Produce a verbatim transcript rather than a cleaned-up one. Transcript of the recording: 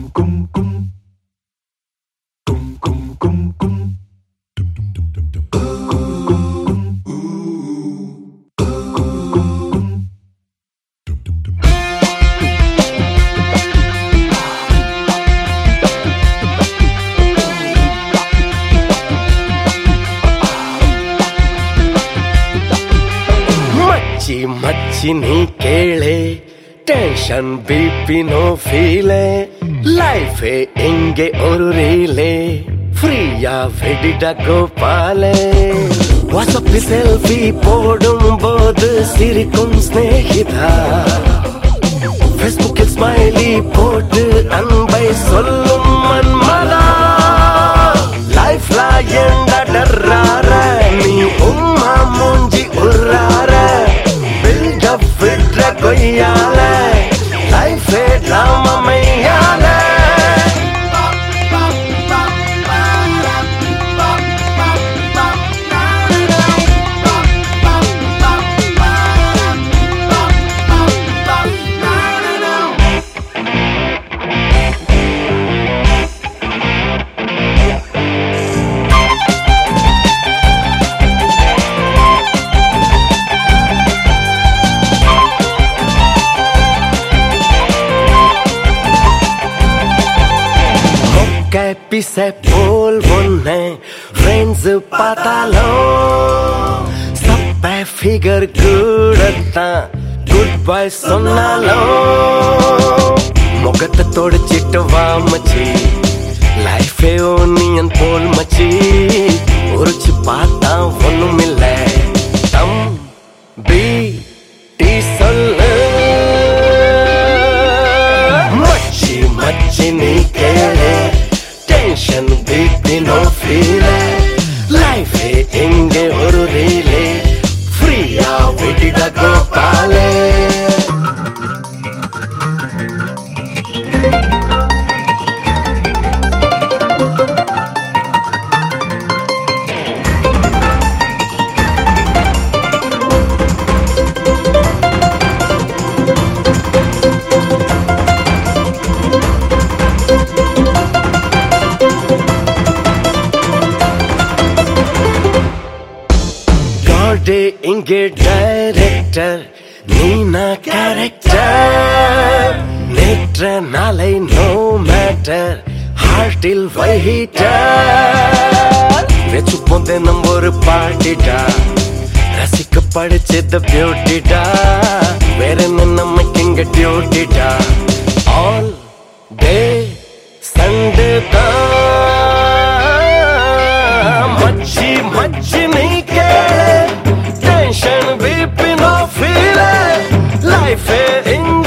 ಮಚ್ಚಿ ನೀ ಕೇಳೆ tension BP no ಫೀಲೆ ಲೈಫೇ எங்கே ஒரு ரீலே ஃப்ரீயா வெடிட கோபாலே வாட்ஸ்அப்பில் செல்ஃபி போடும் போது சிரிக்கும் ஸ்நேகிதா ஃபேஸ்புக்கில் ஸ்மைலி போட்டு அன்பை சொல்லும் மன்மதா லைஃப்ல என்ன டர்றார நீ உம்மா மூஞ்சி உர்றார பில்டப் விட்ற கொய்யால லைஃபே ட்ராமா மையால பிசை போல் ஒன்னை ஃப்ரெண்ட்ஸ் பார்த்தாலும் சப்ப ஃபிகர் கூடத்தான் குட் பை சொன்னாலும் முகத்தை தொடச்சிட்டு வா மச்சி லைஃபே ஒன்னியன் போல் மச்சி உரிச்சு பார்த்தா ஒண்ணும் இல்லை தம் பி டி சொல்லு மச்சி மச்சி நீ கேளு டென்ஷன் பிபி நோ ஃபீலே லைஃபே எங்கே ஒரு ரீலே ஃப்ரீயா விடிட கோபாலே இங்கே டைரக்டர் நீனா கேரக்டர் நேற்ற நாளை நோ மேட்டர் ஹார்ட்டில் வைஹீட்டர் வெச்சு போந்தே நம்ம ஒரு பாட்டிடா ரசிக்க படிச்சத பியூட்டிடா வேற என்ன நமக்கு இங்க டியூட்டிடா ஆல் டே சண்டே தான் மச்சி மச்சி நீ கேளு Tension, weeping, no feeling. Life is in